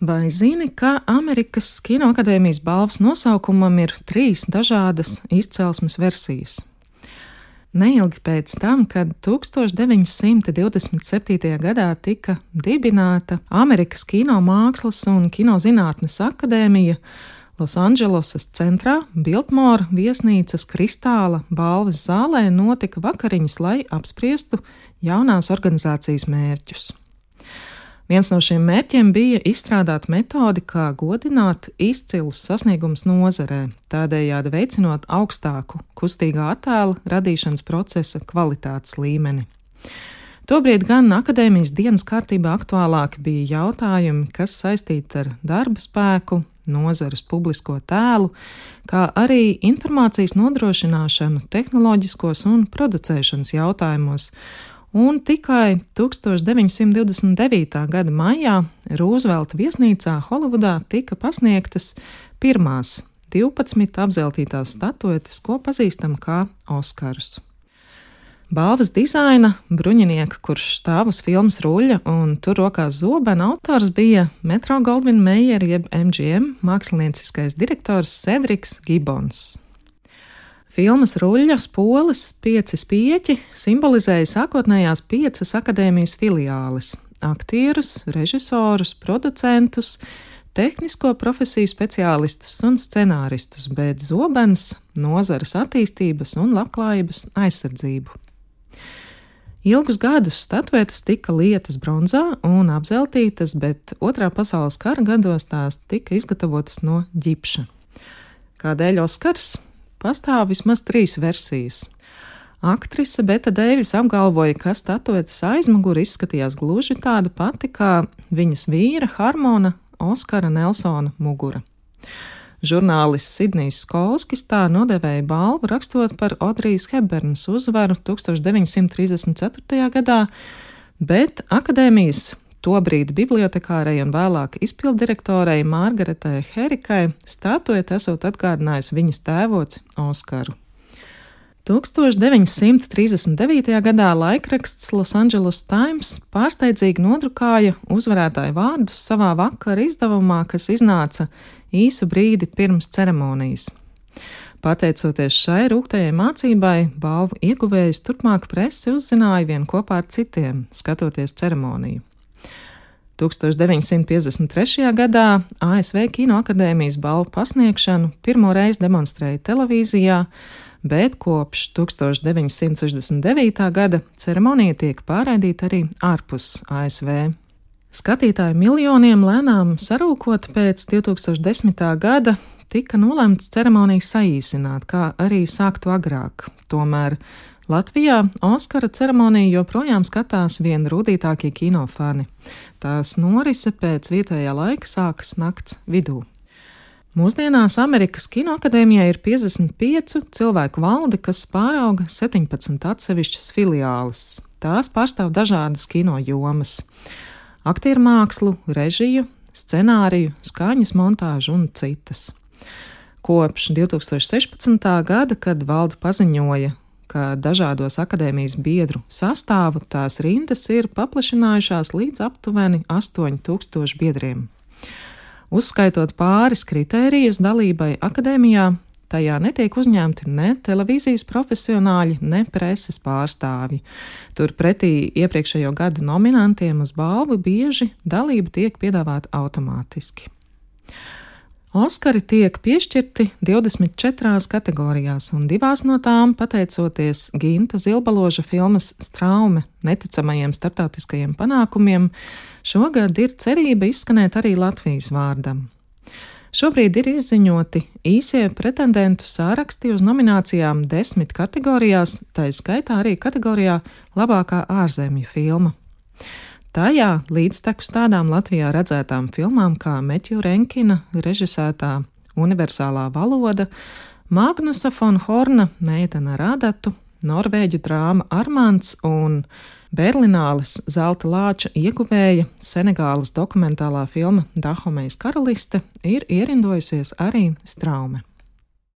Vai zini, ka Amerikas Kinoakadēmijas balvas nosaukumam ir 3 dažādas izcelsmes versijas? Neilgi pēc tam, kad 1927. gadā tika dibināta Amerikas Kinomākslas un Kinozinātnes akadēmija, Losandželosas centrā Biltmora viesnīcas Kristāla balvas zālē notika vakariņas, lai apspriestu jaunās organizācijas mērķus. Viens no šiem mērķiem bija izstrādāt metodi, kā godināt izcilus sasniegumus nozarē, tādējādi veicinot augstāku kustīgā attēla radīšanas procesa kvalitātes līmeni. Tobrīd gan akadēmijas dienas kārtībā aktuālāki bija jautājumi, kas saistīti ar darba spēku, nozares publisko tēlu, kā arī informācijas nodrošināšanu tehnoloģiskos un producēšanas jautājumos. Un tikai 1929. gada maijā Rūzvelta viesnīcā Holivudā tika pasniegtas pirmās 12 apzeltītās statuetes, ko pazīstam kā Oskarus. Balvas dizaina bruņinieka, kurš stāv uz filmas ruļļa un tur rokās zobena, autors bija Metro-Goldwyn-Mayer jeb MGM mākslinieckais direktors Cedriks Gibbons. Filmas ruļļa spoles 5 spieķi simbolizēja sākotnējās 5 akadēmijas filiāles – aktierus, režisorus, producentus, tehnisko profesiju speciālistus un scenāristus, bet zobens nozares attīstības un labklājības aizsardzību. Ilgus gadus statuetes tika lietas bronzā un apzeltītas, bet Otrā pasaules kara gados tās tika izgatavotas no ģipša. Kādēļ Oskars? Pastāv vismaz 3 versijas. Aktrise Beta Deivis apgalvoja, ka statuetes aizmugure izskatījās gluži tāda pati kā viņas vīra Harmona Oskara Nelsona mugura. Žurnālists Sidnijs Skolskis tā nodevēja balvu, rakstot par Odrijas Hepbernas uzvaru 1934. gadā, bet akadēmijas tobrīd bibliotekārei un vēlāk izpilddirektorei Margaretai Herikai statuete esot atgādinājusi viņas tēvoci Oskaru. 1939. gadā laikraksts Los Angeles Times pārsteidzīgi nodrukāja uzvarētāju vārdus savā vakara izdevumā, kas iznāca īsu brīdi pirms ceremonijas. Pateicoties šai rūgtajai mācībai, balvu ieguvējus turpmāk presi uzzināja vien kopā ar citiem, skatoties ceremoniju. 1953. gadā ASV Kinoakadēmijas balvu pasniegšanu pirmo reizi demonstrēja televīzijā, bet kopš 1969. gada ceremonija tiek pārraidīta arī ārpus ASV. Skatītāju miljoniem lēnām sarūkot pēc 2010. gada tika nolemts ceremoniju saīsināt, kā arī sākt agrāk. Tomēr Latvijā Oskara ceremoniju joprojām skatās vien rūtītākie kinofani. Tās norise pēc vietējā laika sākas nakts vidū. Mūsdienās Amerikas Kinoakadēmijai ir 55 cilvēku valde, kas pārauga 17 atsevišķas filiāles. Tās pārstāv dažādas kino jomas – aktieru mākslu, režiju, scenāriju, skaņas montāžu un citas. Kopš 2016. gada, kad valde paziņoja, ka dažādos akadēmijas biedru sastāvu tās rindas ir paplašinājušās līdz aptuveni 8000 biedriem. Uzskaitot pāris kritērijus dalībai akadēmijā, tajā netiek uzņemti ne televīzijas profesionāļi, ne preses pārstāvji. Turpretī iepriekšējo gadu nominantiem uz balvu bieži dalība tiek piedāvāta automātiski. Oskari tiek piešķirti 24 kategorijās, un 2 no tām, pateicoties Ginta Zilbaloža filmas Straume neticamajiem starptautiskajiem panākumiem, šogad ir cerība izskanēt arī Latvijas vārdam. Šobrīd ir izziņoti īsie pretendentu sāraksti uz nominācijām 10 kategorijās, tā skaitā arī kategorijā labākā ārzemju filma. Tajā līdztekus tādām Latvijā redzētām filmām kā Metju Renkina režisētā Universālā valoda, Magnusa von Horna Meitene ar adatu, norvēģu drāma Armands un Berlināles zelta lāča ieguvēja Senegālas dokumentālā filma Dahomejas karaliste ir ierindojusies arī Straume.